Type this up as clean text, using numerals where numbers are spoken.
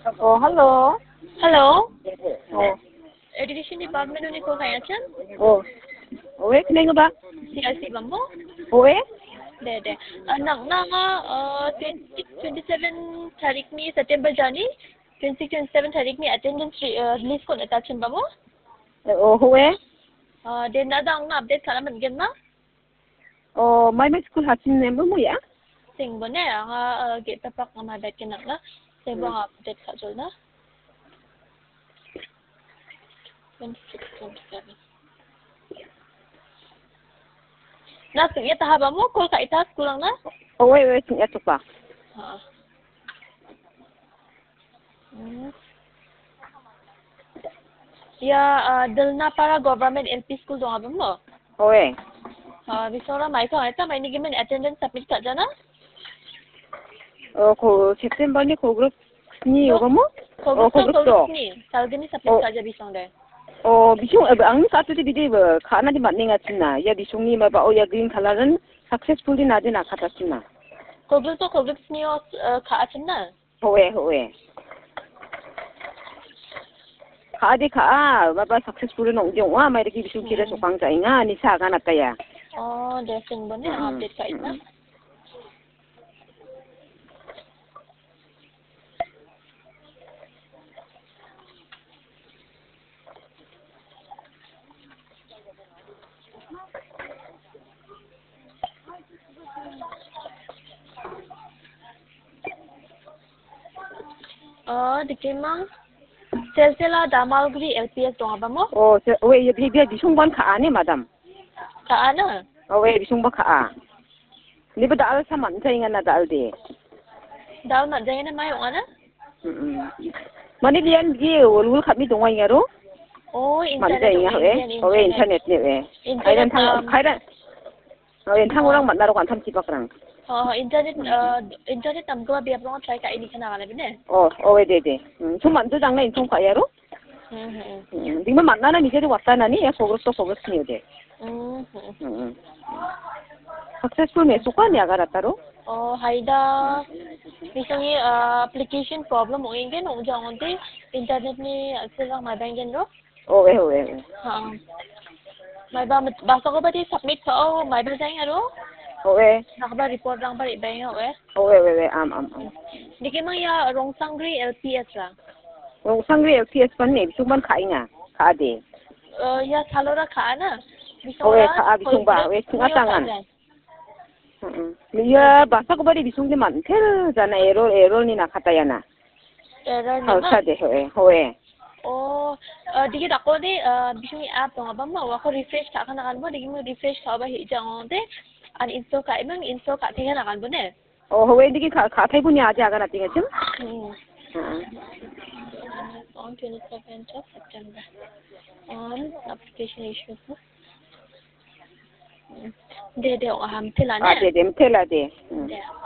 Oh, halo. Hello, Oh, Education Department ni call kaya chan? oh. Owe, kenapa ba? CRC bambo? Owe? Deh. Anak nga 27 tarik ni September jani, 27 tarik ni attendance list ko natachin bambo? Oh, owe? Then ada nga update kalaman gen na? Oh, may school hatin member mo ya? Sing bo na nga get tapak nga madat kenak na. Sing bo nga update ka jol na. 26, 27. Na sige tahaba mo call ka itas kulang na? Owe, sinya to pa. Ha. Ya, Dalna para government LP school dong abang mo. Owe. Bisora mai ko ata mai ni gimen attendance submit ka jana? Ko September ni ko group ni yoga mo? Ko group to. ni. Salgini submit ka ja bisong de. Oh, bisung ang sa to di ba kana di matning atina. Ya bisung ni ma ba o ya green coloran successfully na din nakatasin na. Ko group ni ka atin na. Owe. Kaadi ka, baba successful nong jong wa may rigi bisung kira sukang sa inga ni sa kana taya. Oh, de sing bo ni update ka ita. Dikimang Silsila Damalguri LPS dong abang mo? Oh, owe ya bisung ban ka ani madam. Ka ana? Owe bisung ba ka? Ni ba dal sa man sa inga na dal de. Dal na jangan na mayo ana? Mani dian gi wul kami dong ay ngaro. Oh, Man sa internet inga we. Internet ni we. Internet Kailan tang orang man naro kan tham sipak rang. internet nam ko biar long try ka ini kana kana bine. Oh, owe de. Suman tu jang na intong ka yaro. Di ma man na ni jadi wata na ni ya progress ni de. Successful me suka ni agar ataro. Oh, haida misalnya application problem ingin ujang onti internet ni silang mai bangen ro. Owe. Mai ba basta ko ba di submit ko mai ba jang ro? Owe. Nakaba report lang pa ibang we. Owe. Am. Diki mang ya Rongsangri LPS ra. Rong sangri LPS pan ni bisung ban ka inga. Ka de. Ya salora ka na. Owe ka bisung ba we singa tangan. Iya, bahasa ko ba di bisung di man tel jana error ni nakataya na. Error ni Hausa de howe. Oh, dikit ako di bisung app dong abang mo ako refresh ka kana kan mo dikit mo refresh ka ba hijang onte uninstall ka imang install ka tinggal kan mo ne. Oh, howe di ka thai punya aja agar natinga chum. On 27th of September. On application issues. De, ham tila ne. De, tela de.